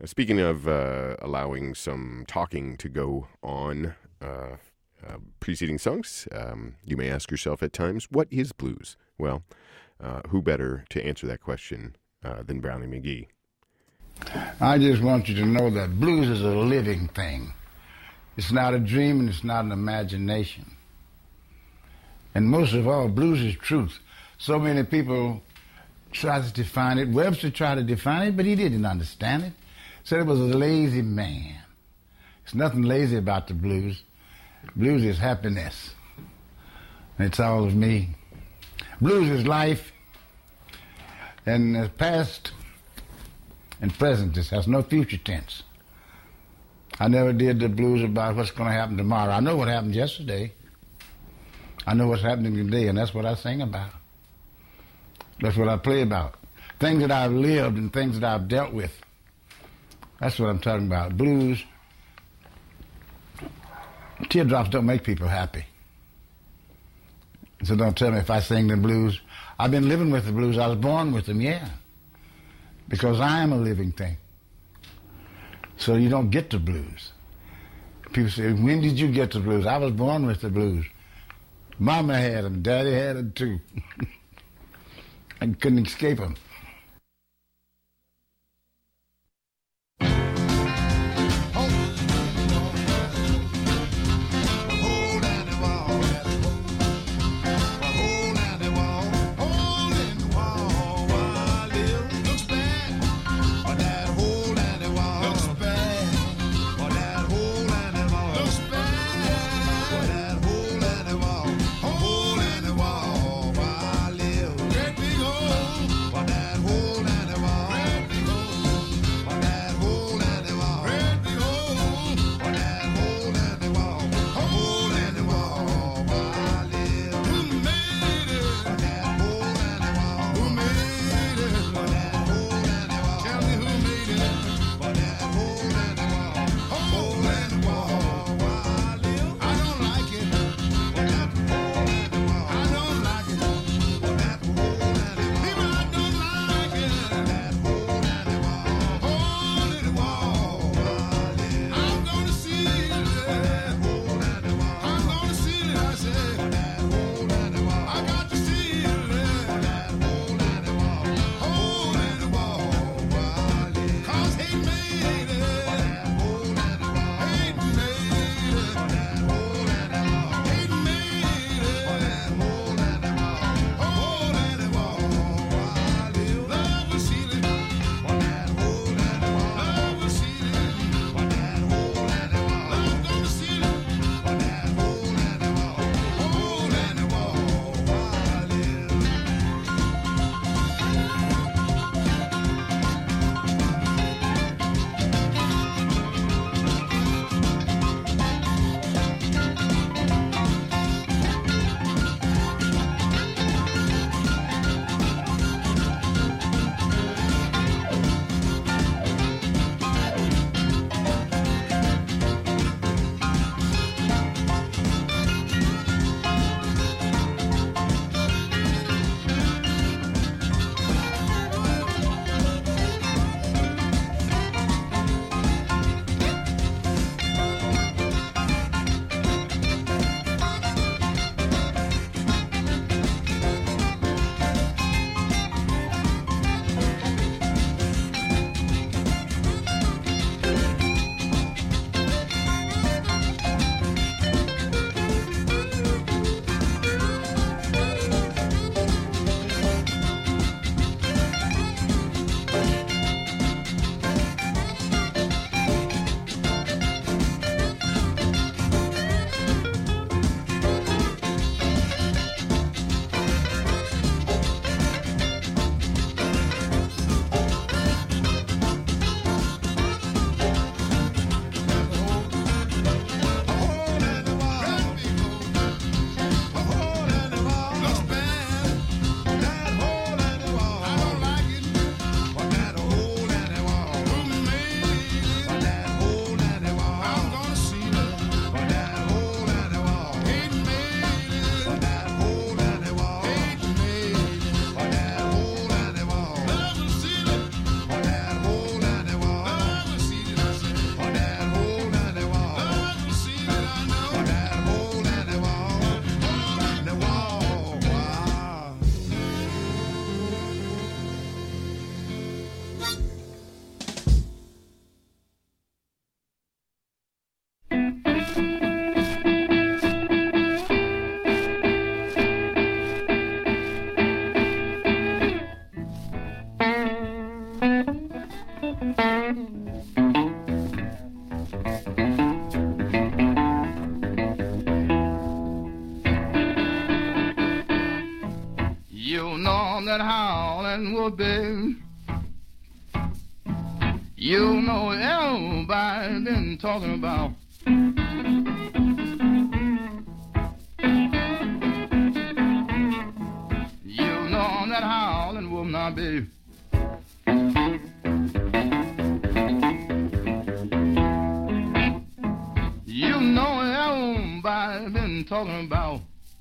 Speaking of allowing some talking to go on preceding songs, you may ask yourself at times, what is blues? Well, who better to answer that question than Brownie McGhee? I just want you to know that blues is a living thing. It's not a dream and it's not an imagination. And most of all, blues is truth. So many people try to define it. Webster tried to define it, but he didn't understand it. Said it was a lazy man. There's nothing lazy about the blues. Blues is happiness. And it's all of me. Blues is life. And the past and present, this has no future tense. I never did the blues about what's going to happen tomorrow. I know what happened yesterday. I know what's happening today, and that's what I sing about. That's what I play about. Things that I've lived and things that I've dealt with. That's what I'm talking about. Blues, teardrops don't make people happy. So don't tell me if I sing the blues. I've been living with the blues. I was born with them, yeah. Because I am a living thing. So you don't get the blues. People say, when did you get the blues? I was born with the blues. Mama had them, Daddy had them too. I couldn't escape them. What that You know that howling wolf, baby. You know everybody been talking about. You know that howling wolf now, baby. You know everybody been talking about.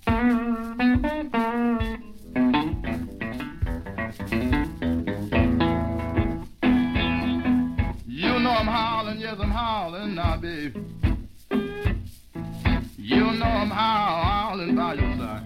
You know I'm howling, yes I'm howling now, baby. You know I'm howling by your side.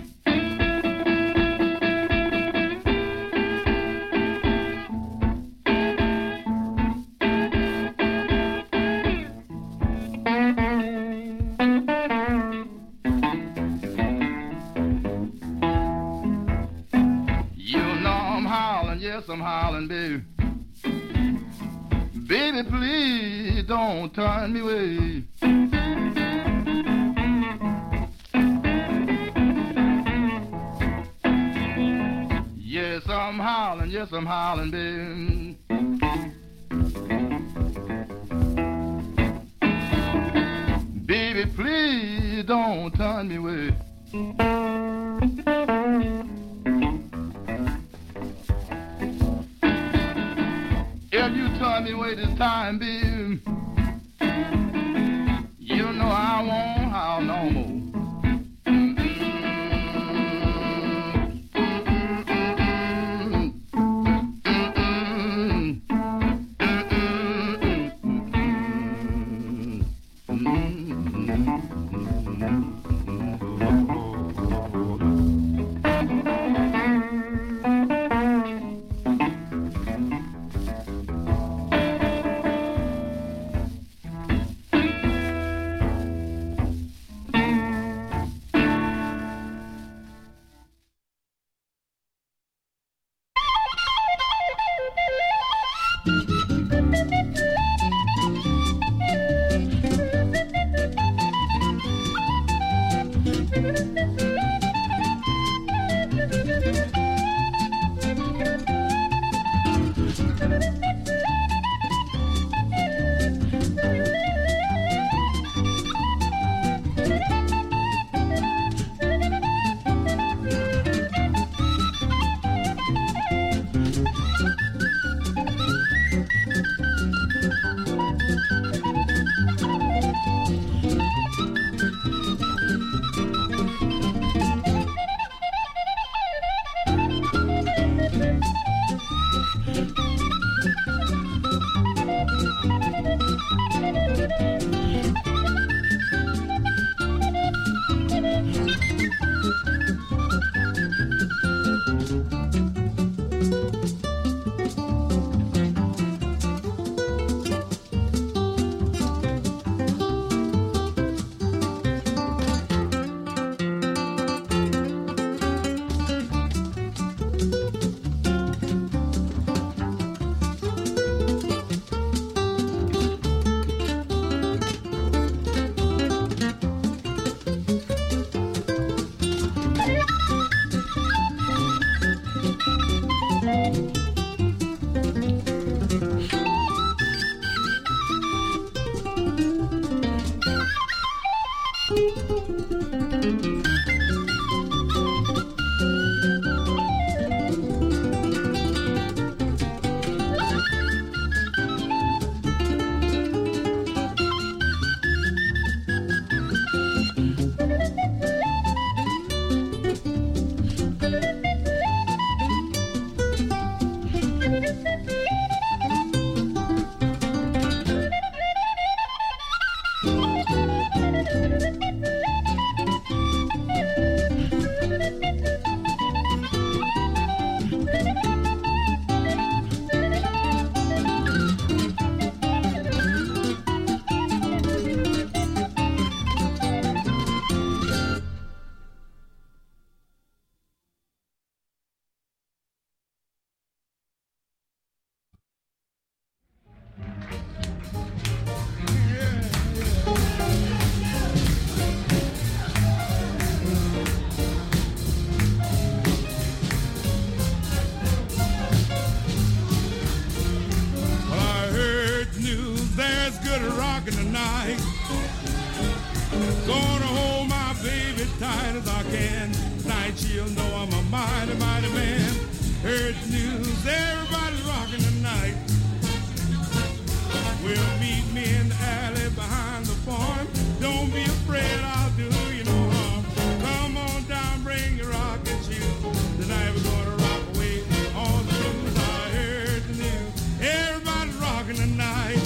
Yes, I'm howling, baby. Baby, please don't turn me away. Yes, I'm howling, baby. Baby, please don't turn me away. If you turn me away this time, baby, you know I won't howl no more. rocking tonight. Gonna hold my baby tight as I can. Tonight she'll know I'm a mighty, mighty man. Heard the news, everybody's rocking tonight. Well, meet me in the alley behind the farm. Don't be afraid, I'll do you no harm. Come on down, bring your rocking shoes. Tonight we're gonna rock away all the blues. I heard the news, everybody's rocking tonight.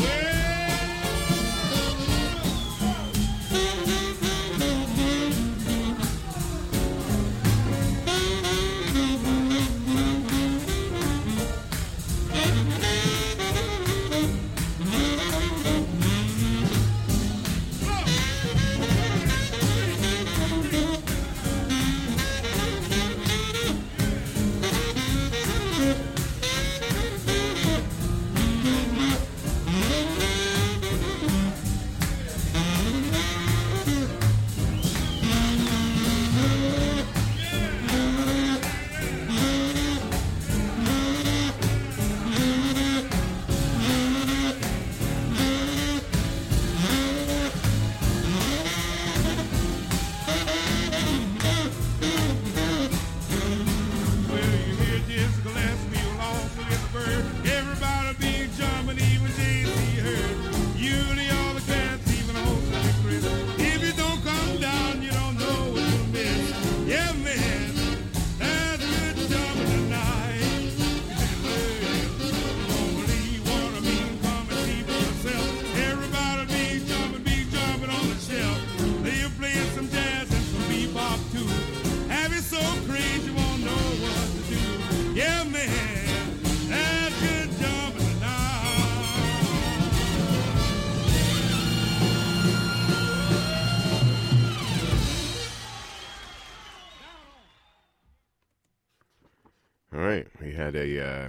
All right, we had a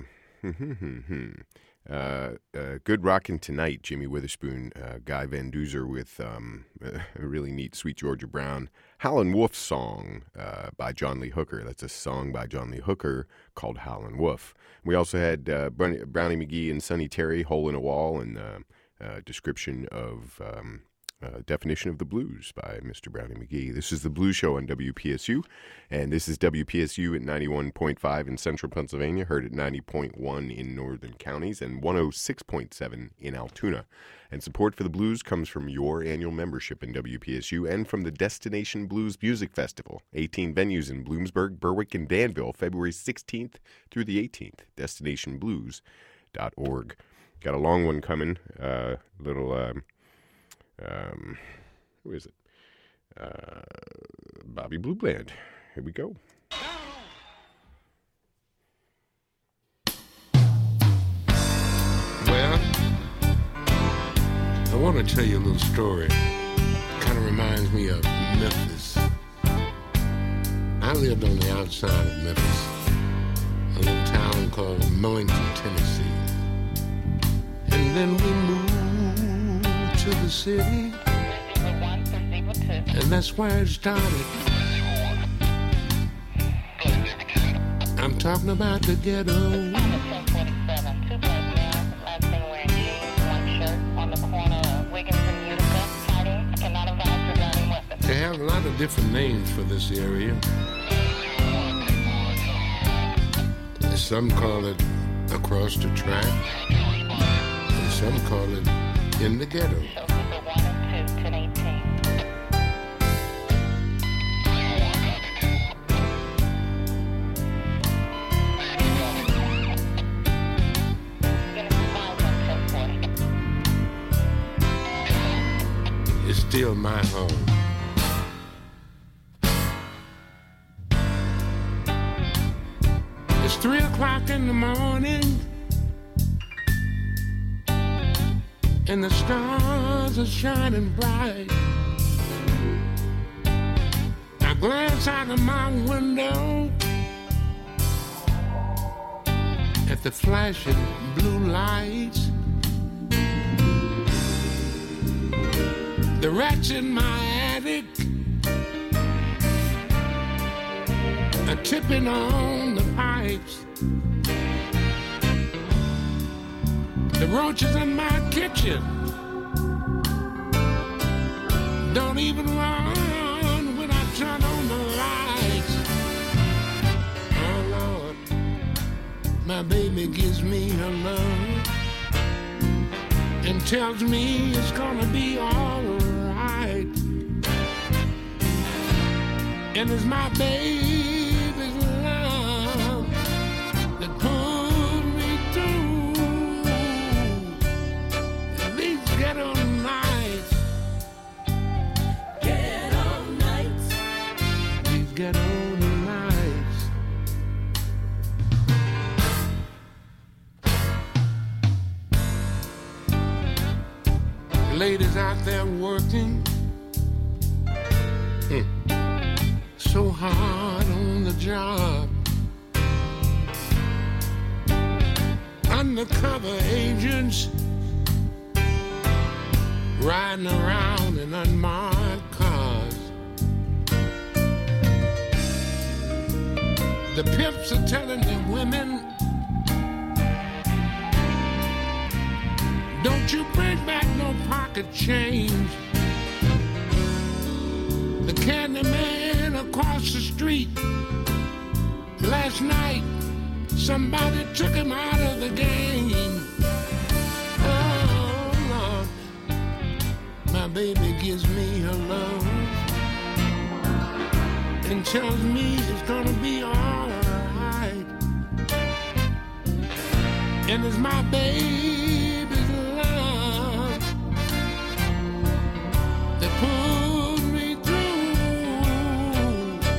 good rockin' tonight. Jimmy Witherspoon, Guy Van Duzer with a really neat Sweet Georgia Brown Howlin' Wolf song by John Lee Hooker. That's a song by John Lee Hooker called Howlin' Wolf. We also had Brownie McGee and Sonny Terry, Hole in a Wall, and description of definition of the blues by Mr. Brownie McGee. This is the Blues Show on WPSU, and this is WPSU at 91.5 in central Pennsylvania, heard at 90.1 in northern counties, and 106.7 in Altoona. And support for the blues comes from your annual membership in WPSU and from the Destination Blues Music Festival. 18 venues in Bloomsburg, Berwick, and Danville, February 16th through the 18th. DestinationBlues.org. Got a long one coming. Who is it? Bobby Blue Bland. Here we go. Well, I want to tell you a little story. Kind of reminds me of Memphis. I lived on the outside of Memphis, a little town called Millington, Tennessee. And then we moved to the city, and that's where it started. I'm talking about the ghetto. They have a lot of different names for this area. Some call it across the track, and some call it in the ghetto. It's still my home. It's 3 o'clock in the morning, and the stars are shining bright. I glance out of my window at the flashing blue lights. The rats in my attic are tipping on the pipes. The roaches in my kitchen Don't even run when I turn on the lights. Oh Lord, my baby gives me her love and tells me it's gonna be all right. And it's my baby's love that pulls me through these ghetto nights. Ghetto nights. These ghetto nights. Ladies out there working so hard on the job. Undercover agents riding around in unmarked cars. The pimps are telling the women, don't you bring back no pocket change. The candy man across the street, last night somebody took him out of the game. Oh Lord, my baby gives me her love and tells me it's gonna be alright. And it's my baby's love that pulls me through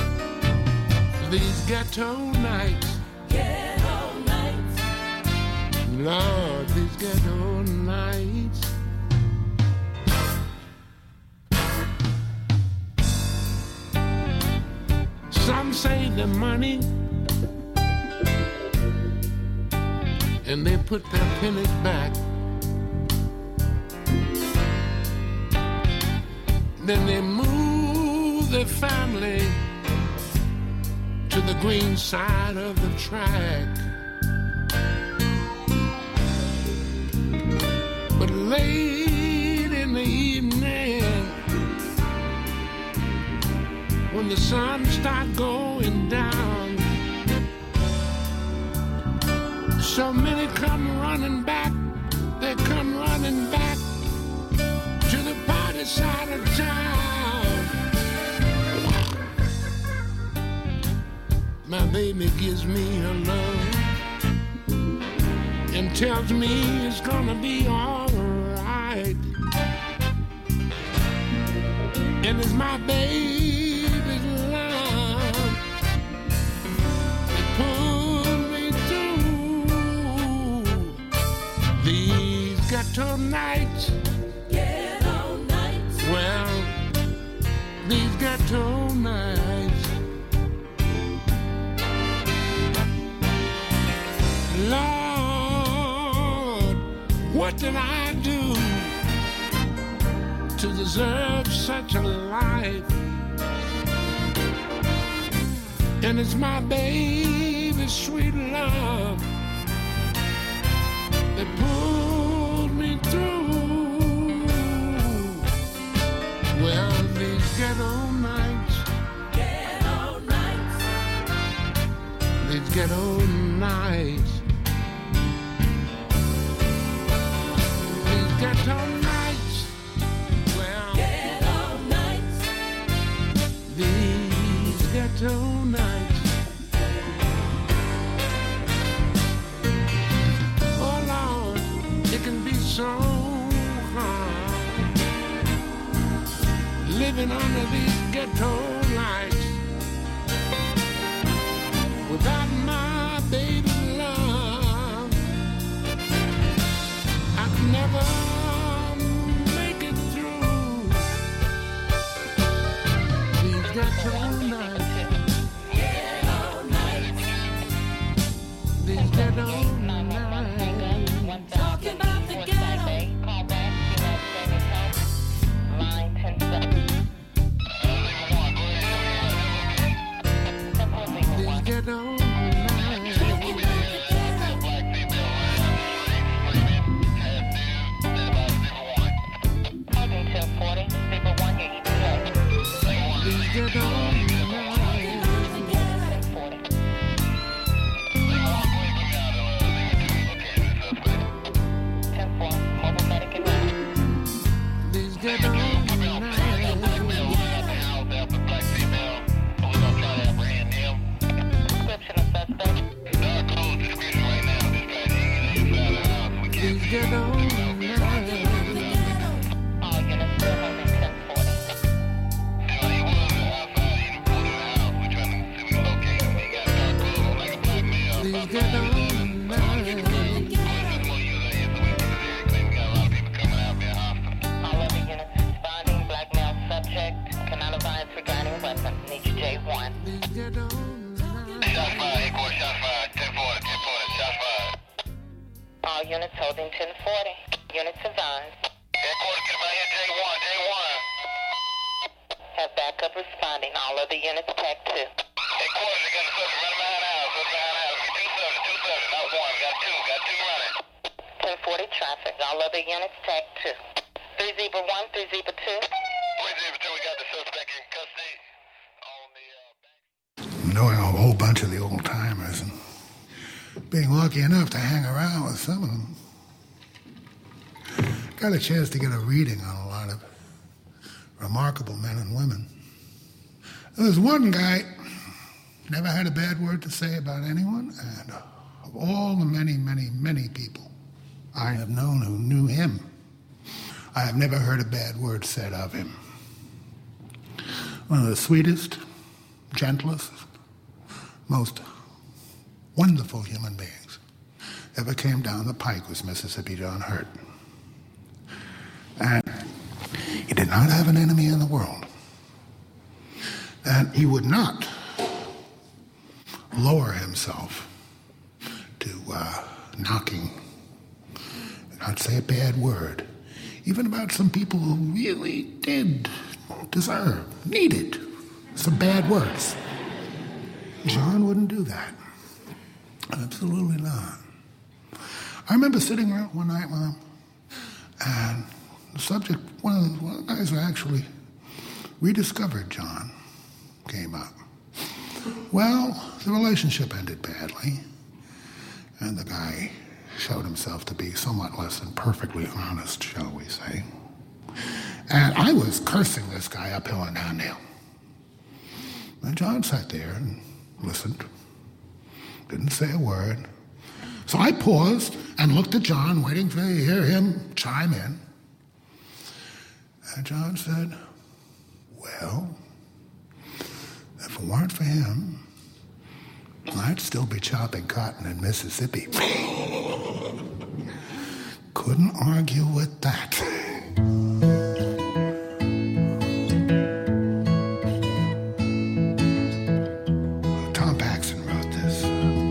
these ghetto nights. Ghetto nights. Lord, these ghetto nights. Some save their money and they put their pennies back. Then they move their family to the green side of the track. But late in the evening, when the sun starts going down, so many come running back. They come running back to the party side of town. My baby gives me her love and tells me it's gonna be alright. And it's my baby's love that pulls me through these ghetto nights. Ghetto nights. Well, these ghetto nights. Lord, what did I do to deserve such a life? And it's my baby's sweet love that pulled me through. Well, these ghetto nights. Ghetto nights. These ghetto nights. These ghetto nights. Well, Ghetto nights. these ghetto nights. Oh Lord, it can be so hard living under these ghetto lights without my baby love. I could never make it through these ghetto nights. Ghetto nights. These ghetto nights. Talking about the ghetto. These ghetto nights. Talking about the ghetto. get on tonight. Please get on tonight. All units still holding 1040. Please get on tonight. All other units responding. Black male subject. Cannot advise regarding weapon. Need you J1. Please get on tonight. All units holding 1040. Units advised. Have backup responding. All other units tag 2. 1040 traffic. All other units tag 2. 3 Zebra 1, 3 Zebra 2. Knowing a whole bunch of the old timers and being lucky enough to hang around with some of them, got a chance to get a reading on a lot of remarkable men and women. There was one guy, never had a bad word to say about anyone, and of all the many, many, many people I have known who knew him, I have never heard a bad word said of him. One of the sweetest, gentlest, most wonderful human beings ever came down the pike was Mississippi John Hurt. And he did not have an enemy in the world. And he would not lower himself to knocking, not say a bad word, even about some people who really did deserve, needed some bad words. John wouldn't do that. Absolutely not. I remember sitting around one night with him, and the subject, one of the guys who actually rediscovered John came up. Well, the relationship ended badly, and the guy showed himself to be somewhat less than perfectly honest, shall we say. And I was cursing this guy uphill and downhill. And John sat there and listened, didn't say a word. So I paused and looked at John, waiting to hear him chime in. And John said, well, if it weren't for him, I'd still be chopping cotton in Mississippi. Couldn't argue with that. Tom Paxson wrote this.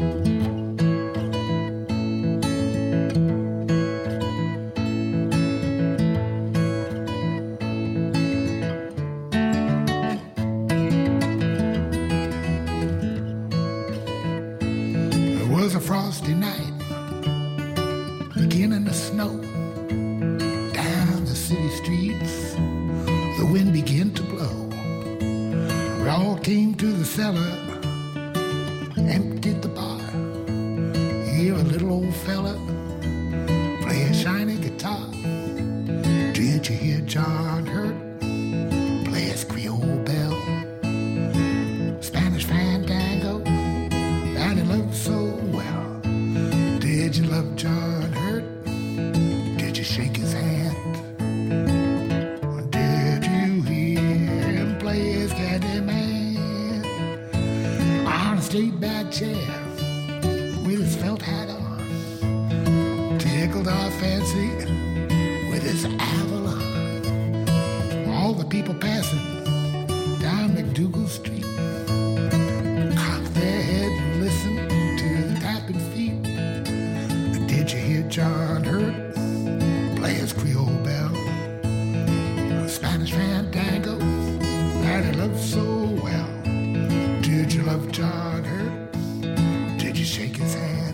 It was a frosty night, beginning to snow. Down the city streets, the wind began to blow. We all came to the cellar, emptied the bar. Hear a little old fella play a shiny guitar. Did you hear John Hurt play his Creole bell? Spanish fandango that he loved so well. Did you love John Hurt? Did you shake his hand? Or did you hear him play his candy man? On a straight back chair with his felt hat on, tickled our fancy with his Avalon. All the people passing down McDougal Street cocked their heads and listened to the tapping feet. Did you hear John Hurt play his Creole bell? Spanish fandango that he loved so well. Did you love John Hurt? Did you shake his hand?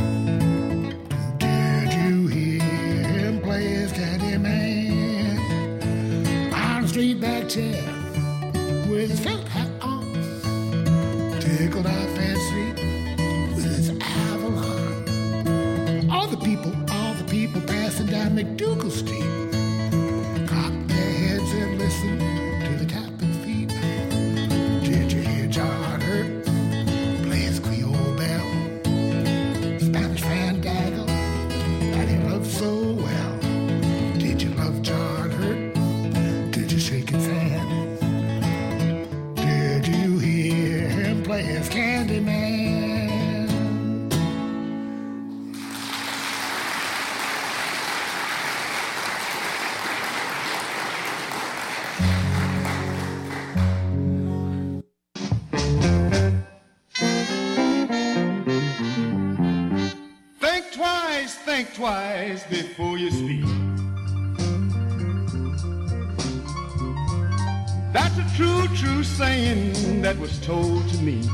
Did you hear him play his candy man? On a straight back chair with his felt hat on, tickled our fancy with his Avalon. All the people passing down McDougal Street cocked their think twice before you speak. That's a true, true saying that was told to me.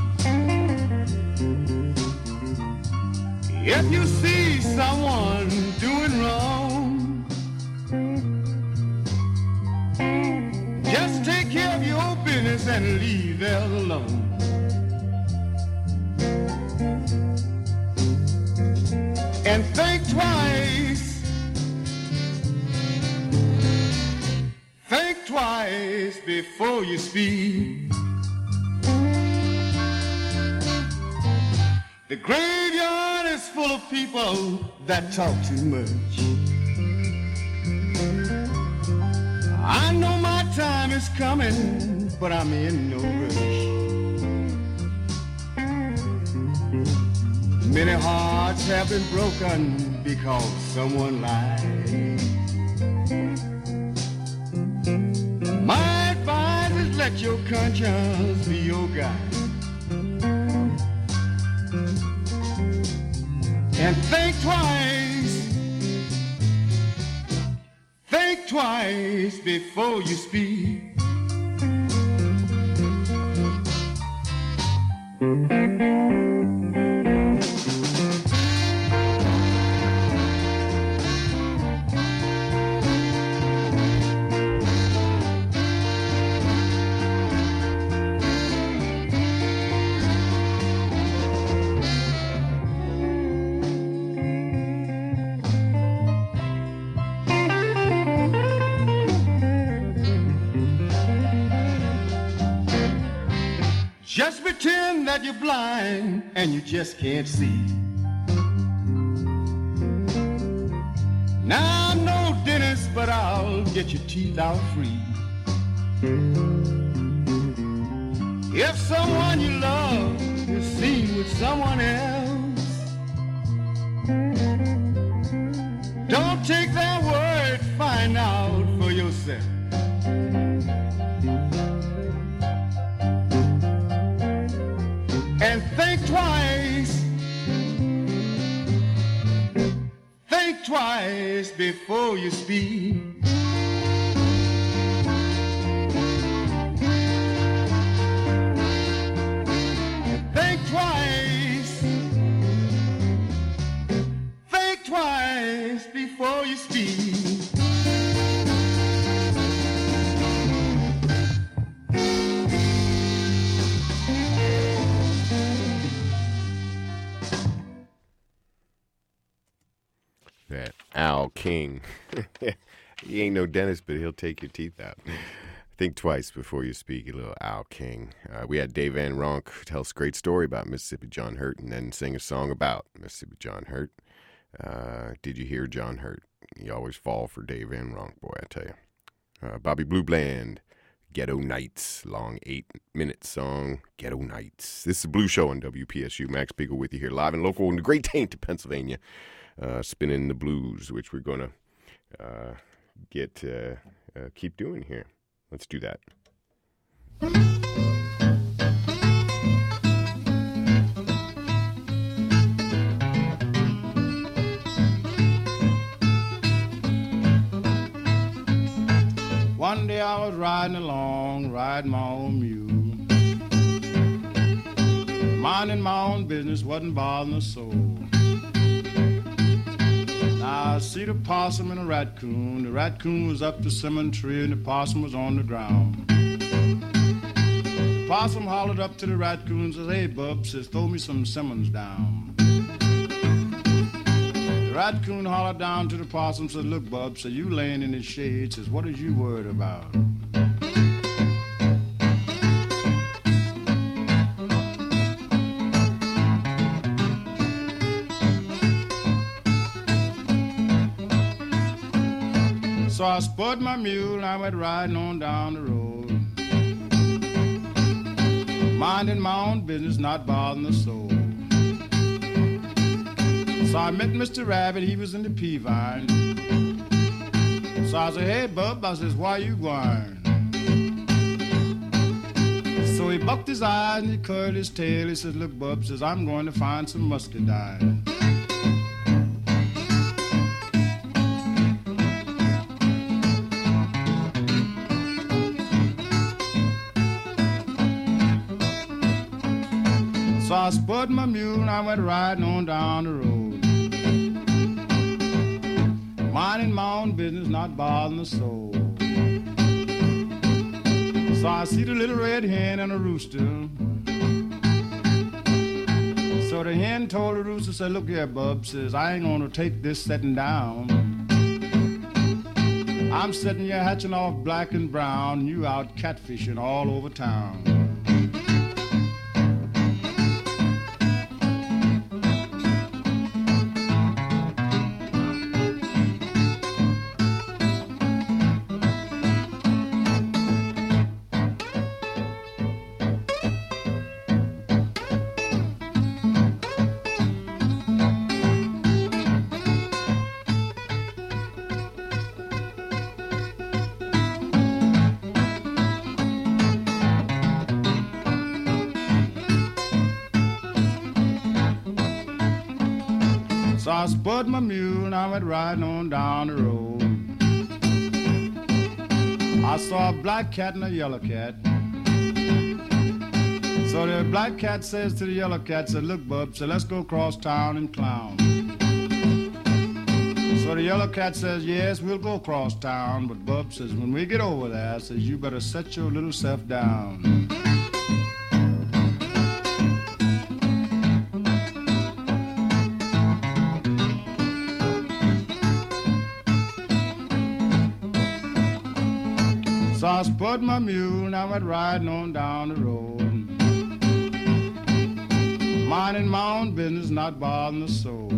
If you see someone doing wrong, just take care of your business and leave them alone. And think twice. Think twice before you speak. The graveyard is full of people that talk too much. I know my time is coming, but I'm in no rush. Many hearts have been broken because someone lied. My advice is let your conscience be your guide. And think twice before you speak. Just pretend that you're blind and you just can't see. Now I'm no dentist, but I'll get your teeth out free. If someone you love is seen with someone else, don't take their word, find out for yourself. And think twice before you speak. Think twice before you speak. That Al King. He ain't no dentist, but he'll take your teeth out. Think twice before you speak, a little Al King. We had Dave Van Ronk tell us a great story about Mississippi John Hurt and then sing a song about Mississippi John Hurt. Did you hear John Hurt? You always fall for Dave Van Ronk, boy, I tell you. Bobby Blue Bland, Ghetto Nights, long 8-minute song, Ghetto Nights. This is the Blue Show on WPSU. Max Beagle with you here, live and local in the great Taint, Pennsylvania. Spinning the blues, which we're going to keep doing here. Let's do that. One day I was riding along, riding my own mule. Minding my own business, wasn't bothering a soul. Now I see the possum and the raccoon. The raccoon was up the cinnamon tree and the possum was on the ground. The possum hollered up to the raccoon and says, "Hey, bub," says, "throw me some cinnamons down." The raccoon hollered down to the possum, said, "Look, bub," said, "you laying in the shade," says, "what is you worried about?" So I spurred my mule and I went riding on down the road, minding my own business, not bothering the soul. So I met Mr. Rabbit, he was in the pea vine. So I said, "Hey, bub," I says, "why you gwine?" So he bucked his eyes and he curled his tail. He says, "Look, bub," says, "I'm going to find some muscadine." So I spurred my mule and I went riding on down the road. Minding my own business, not bothering the soul. So I see the little red hen and a rooster. So the hen told the rooster, said, look here, bub, says, I ain't gonna take this setting down. I'm sitting here hatching off black and brown, you out catfishing all over town. So I spurred my mule and I went riding on down the road. I saw a black cat and a yellow cat. So the black cat says to the yellow cat, said, look, bub, so let's go across town and clown. So the yellow cat says, yes, we'll go across town, but bub says, when we get over there, says, you better set your little self down. So I spurred my mule and I went riding on down the road. Minding my own business, not bothering the soul.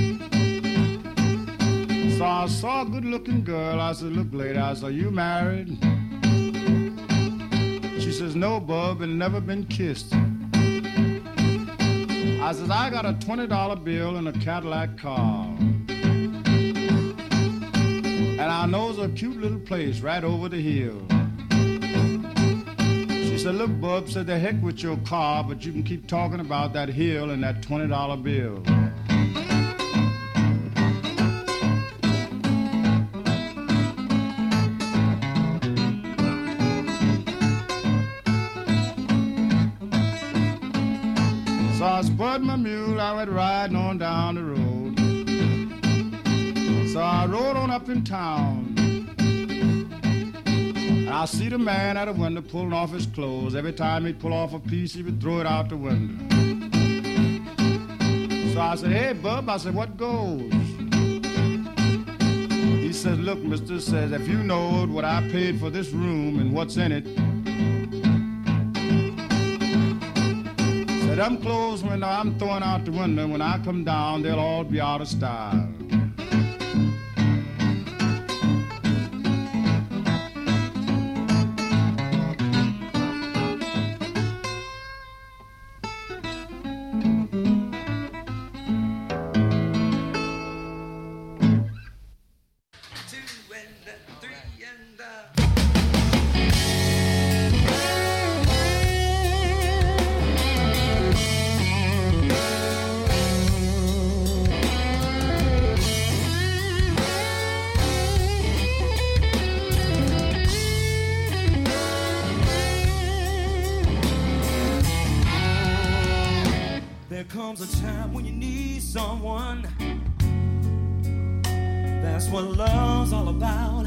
So I saw a good-looking girl. I said, look, lady, I said, are you married? She says, no, bub, and never been kissed. I says, I got a $20 bill and a Cadillac car. And I knows a cute little place right over the hill. She said, look, bub, said, the heck with your car, but you can keep talking about that hill and that $20 bill. So I spurred my mule, I went riding on down the road. So I rode on up in town. And I see the man at the window pulling off his clothes. Every time he'd pull off a piece, he would throw it out the window. So I said, hey, bub, I said, what goes? He says, look, mister, says, if you knowed what I paid for this room and what's in it. Said, them clothes, when I'm throwing out the window, when I come down, they'll all be out of style. There comes a time when you need someone. That's what love's all about.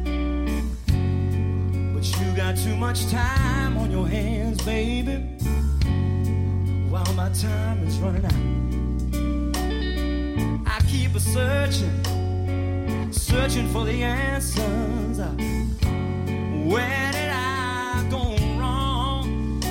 But you got too much time on your hands, baby, while my time is running out. I keep a searching for the answers. Where did I go wrong?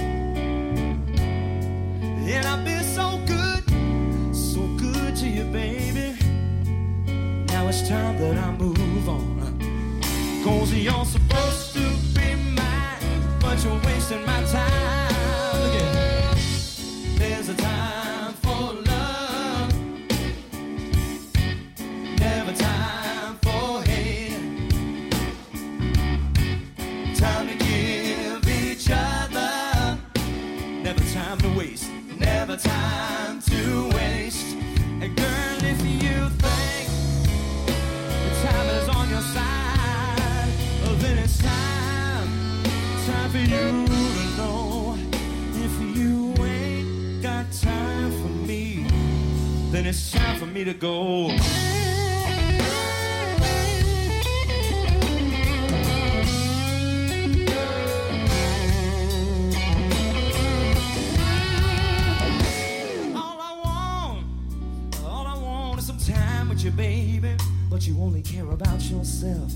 And I've been so good to you, baby. Now it's time that I move on. 'Cause you're supposed to be mine, but you're wasting my time. Look at it. There's a time for love, never time for hate. Time to give each other, never time to waste. Never time to waste. And girl, if you think the time is on your side, then it's me to go. All I want is some time with you, baby, but you only care about yourself.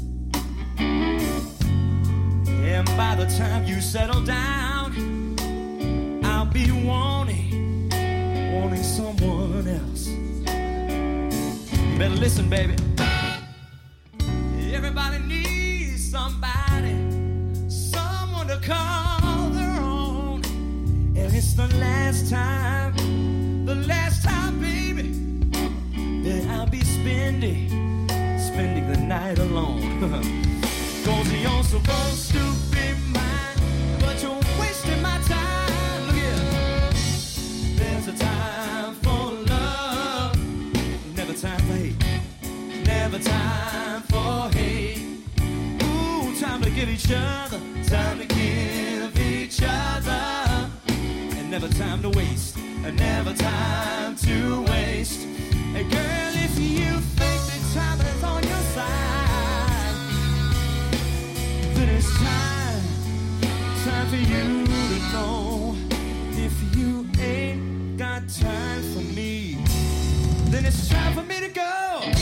And by the time you settle down, I'll be wanting someone else. You better listen, baby. Everybody needs somebody, someone to call their own. And it's the last time, baby, that I'll be spending the night alone. 'Cause you're supposed to be mine, but you're wasting my time. Look here. There's a time for love, never time for hate. Never time for hate. Ooh, time to give each other, time to give each other. And never time to waste, and never time to waste. Hey girl, if you think that time is on your side, then it's time for you to know. If you ain't got time for me, then it's time for me to go.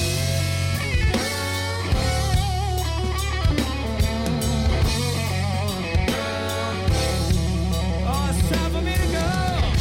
Oh, it's time for me to go.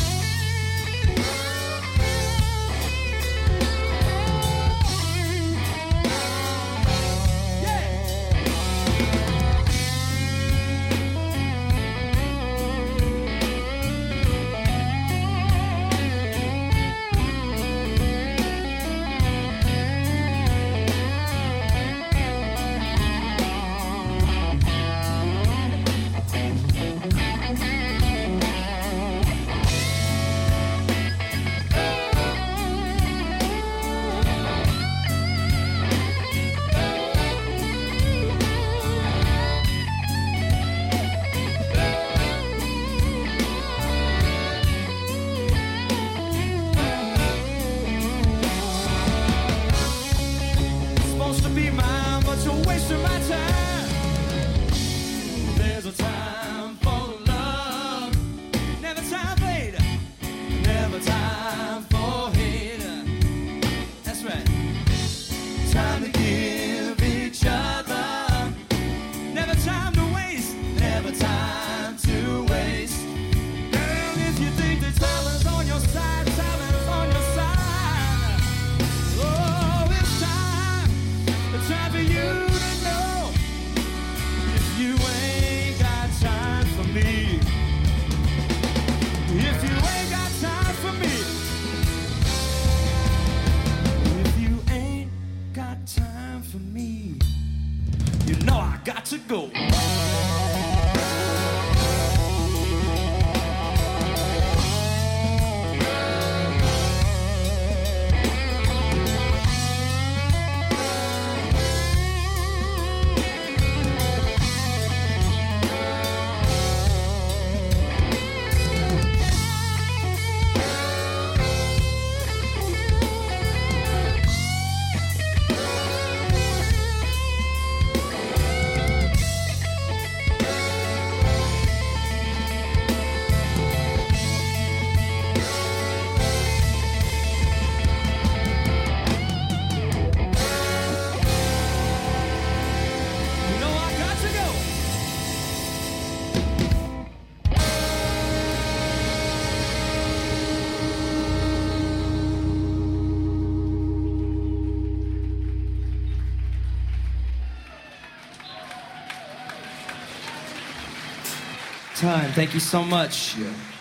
Time. Thank you so much.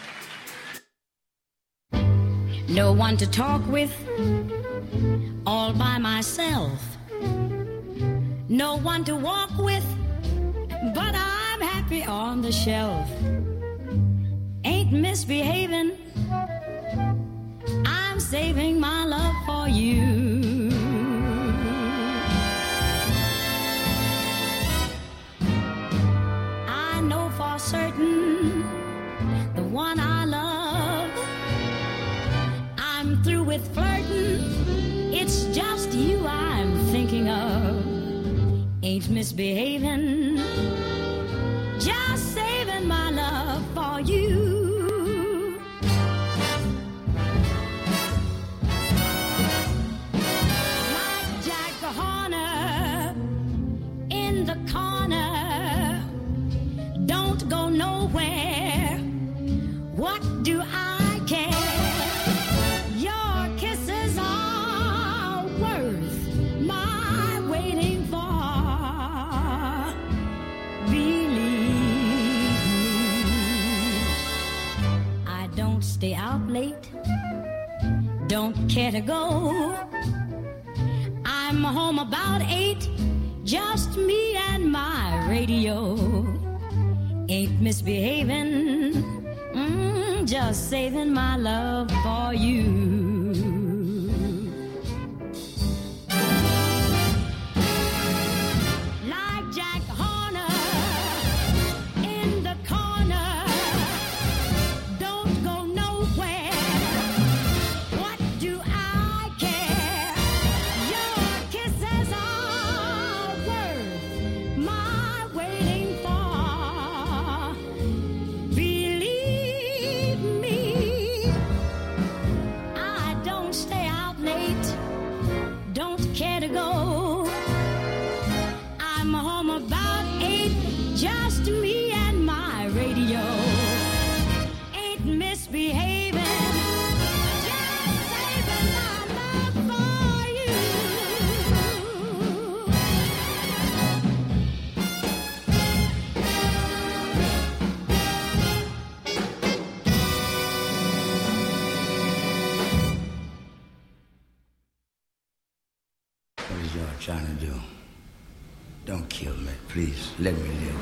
No one to talk with, all by myself. No one to walk with, but I'm happy on the shelf. Ain't misbehaving, I'm saving my love for you. I know for certain the one I love. I'm through with flirting, misbehaving, just saving my love for you. Like Jack Horner in the corner, don't go nowhere. What do I care? Your kisses are worth my waiting for. Believe me, I don't stay out late, don't care to go. I'm home about 8, just me and my radio. Ain't misbehaving, just saving my love for you. Like Jack Horner in the corner, don't go nowhere. What do I care? Your kisses are worth my waiting for. Believe me, I don't stay out late, don't care to go. I'm home about 8, just me and my radio. Ain't misbehaving, just saving my love for you. What is y'all trying to do? Don't kill me, please. Let me live.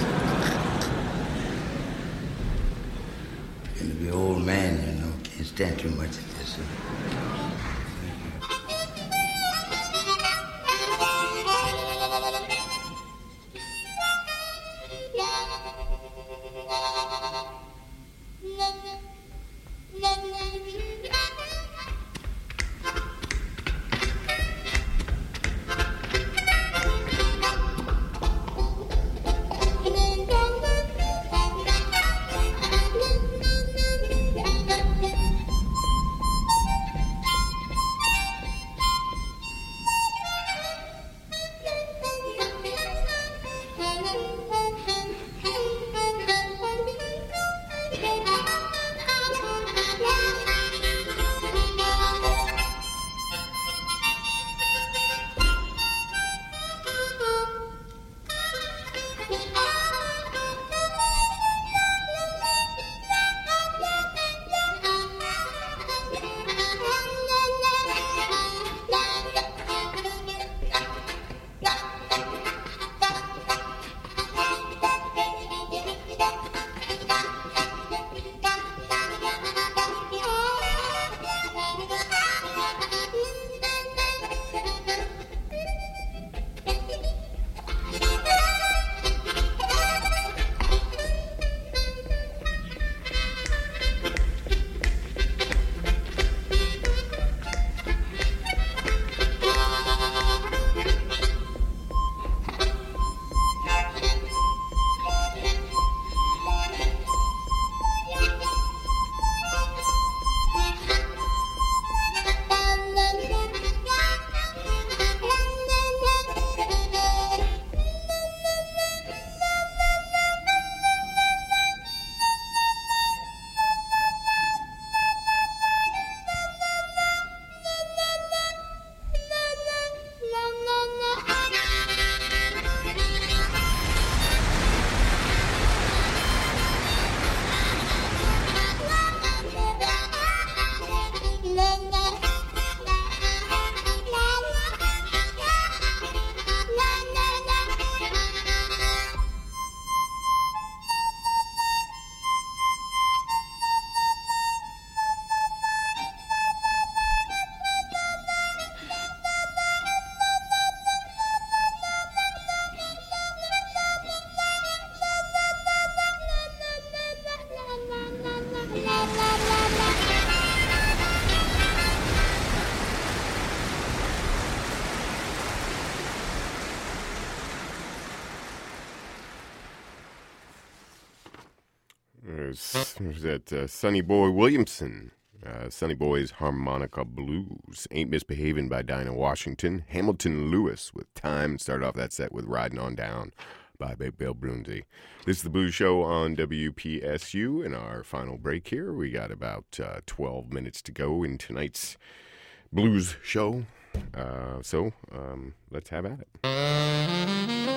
Gonna be an old man, you know. Can't stand too much of this. was that Sonny Boy Williamson. Sonny Boy's Harmonica Blues. Ain't Misbehavin' by Dinah Washington. Hamilton Lewis with Time. Started off that set with Riding On Down by Bill Brunzi. This is the Blues Show on WPSU. In our final break here, we got about 12 minutes to go in tonight's Blues Show. So let's have at it.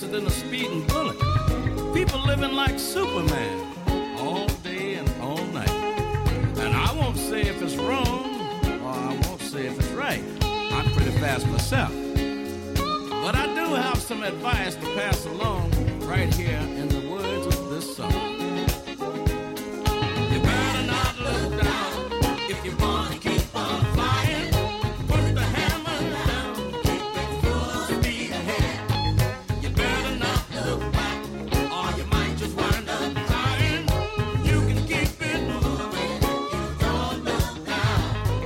than a speeding bullet. People living like Superman all day and all night. And I won't say if it's wrong, or I won't say if it's right. I'm pretty fast myself. But I do have some advice to pass along right here in the words of this song. You better not look down if you want to keep on flying. Put the hammer down, keep it full speed ahead. You better not look back, or you might just wind up crying. You can keep it moving if you don't look down.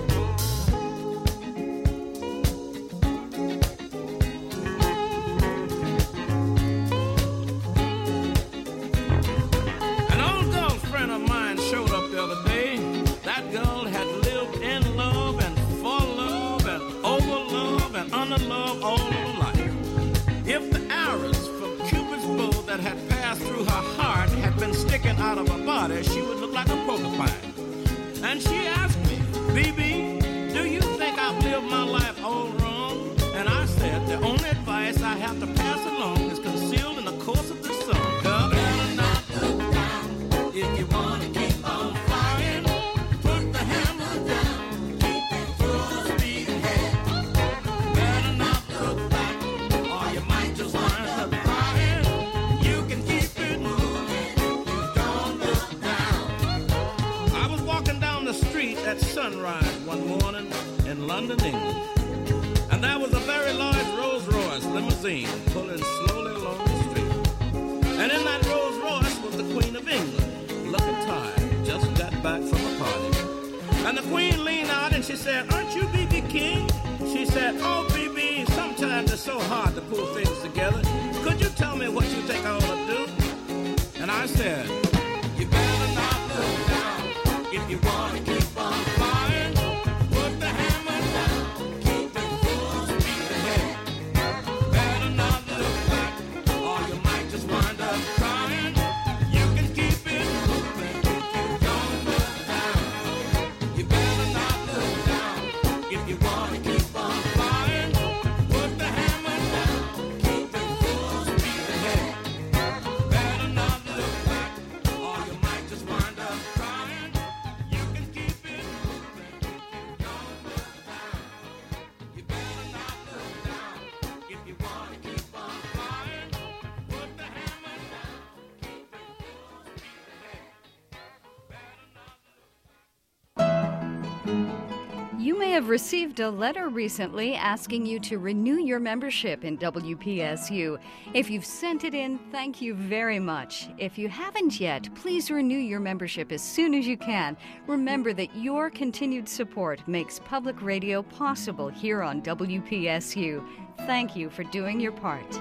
An old girlfriend of mine showed up the other day. That girl had lived in love and for love and over love and under love all her life. If the arrows from Cupid's bow that had passed through her heart had been sticking out of her body, she would look like a porcupine. And she asked me, BB, do you think I've lived my life all wrong? And I said, the only advice I have to pass along is concealed in the course of this song. Girl, better not look down if you want to keep on flying. Put the hammer down, keep it full speed ahead. Better not look back, or you might just wind up crying. You can keep it moving if you don't look down. I was walking down the street at sunrise one morning in London, England. And there was a very large Rolls-Royce limousine pulling slowly along the street. And in that Rolls-Royce was the Queen of England, looking tired, just got back from a party. And the Queen leaned out and she said, aren't you B.B. King? She said, oh, B.B., sometimes it's so hard to pull things together. Could you tell me what you think I ought to do? And I said, you better not look down if you want to keep on flying. Put the hammer down, keep it full speed ahead. Better not look back, or you might just wind up crying. You can keep it moving if you don't look down. You better not look down if you want to keep on flying. Put the hammer down, keep it full speed ahead. Better not look back, or you might just wind up crying. You can keep it moving if you don't look down. You better not look down if you want to keep on flying. Put the hammer down, keep it full speed ahead. Better not look. You may have received a letter recently asking you to renew your membership in WPSU. If you've sent it in, thank you very much. If you haven't yet, please renew your membership as soon as you can. Remember that your continued support makes public radio possible here on WPSU. Thank you for doing your part.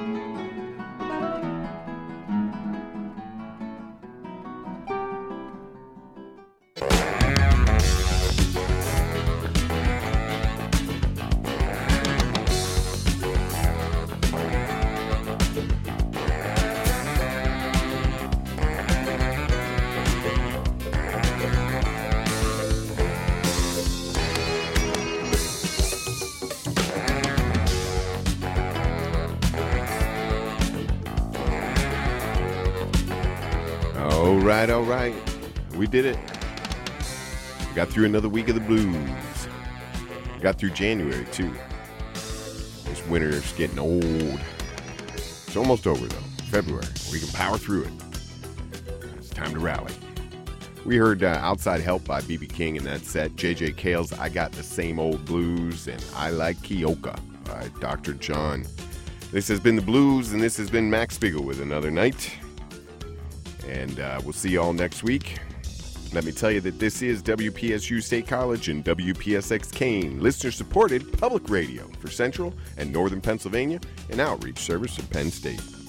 All right. We did it. We got through another week of the blues. We got through January, too. This winter's getting old. It's almost over, though. February. We can power through it. It's time to rally. We heard Outside Help by B.B. King in that set. J.J. Cale's I Got the Same Old Blues, and I Like Keoka by Dr. John. This has been the Blues, and this has been Max Spiegel with another night. And we'll see you all next week. Let me tell you that this is WPSU State College and WPSX Kane, listener-supported public radio for Central and Northern Pennsylvania, an outreach service of Penn State.